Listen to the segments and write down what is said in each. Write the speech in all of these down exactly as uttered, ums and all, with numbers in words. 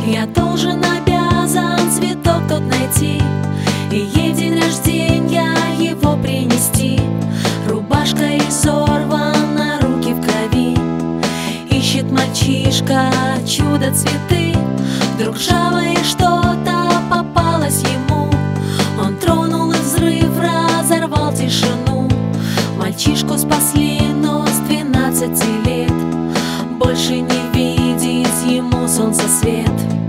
Я должен, обязан цветок тот найти, и ей день рождения его принести. Рубашка изорвана, руки в крови, ищет мальчишка чудо-цветы. Вдруг ржавое что-то попалось ему, он тронул, и взрыв разорвал тишину. Мальчишку спасли, но с двенадцати лет больше не видеть ему солнца свет.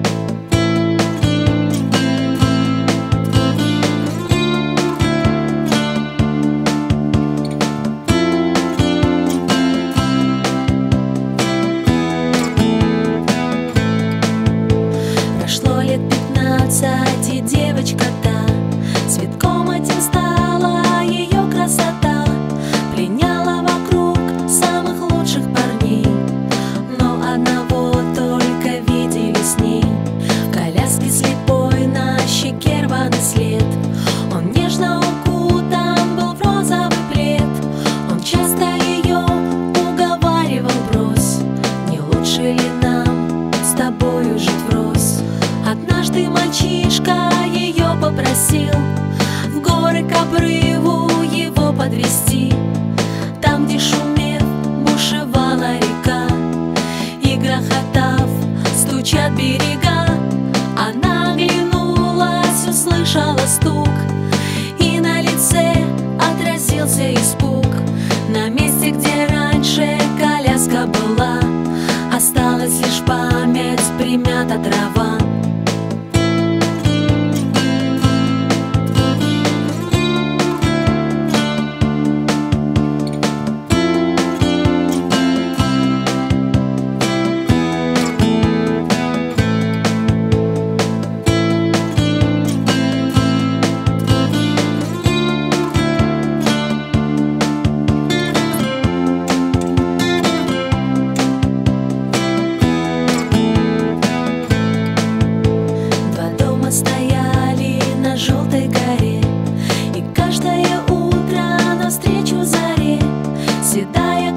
Прошло лет пятнадцать, и девочка та цветком этим стала, ее красота пленяла вокруг самых лучших парней, но одного только видели с ней. В коляске слепой, на щеке рваный след, он нежно укутан был в розовый плед. Он часто ее уговаривал: брось, не лучше ли нам с тобою жить врозь? Однажды мальчишка ее попросил в горы к обрыву его подвести, там, где шумев бушевала река, и грохотав стучат берега. Она оглянулась, услышала стук, и на лице отразился испуг. На месте, где раньше коляска была, осталась лишь память, примята трава. Стояли на желтой горе, и каждое утро навстречу заре седая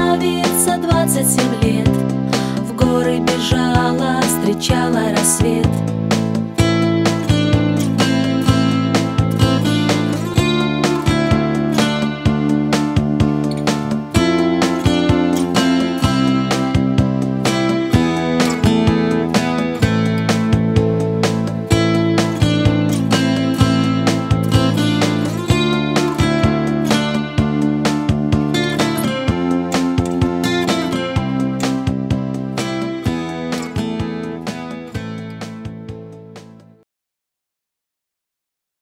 красавица двадцать семь лет в горы бежала, встречала рассвет.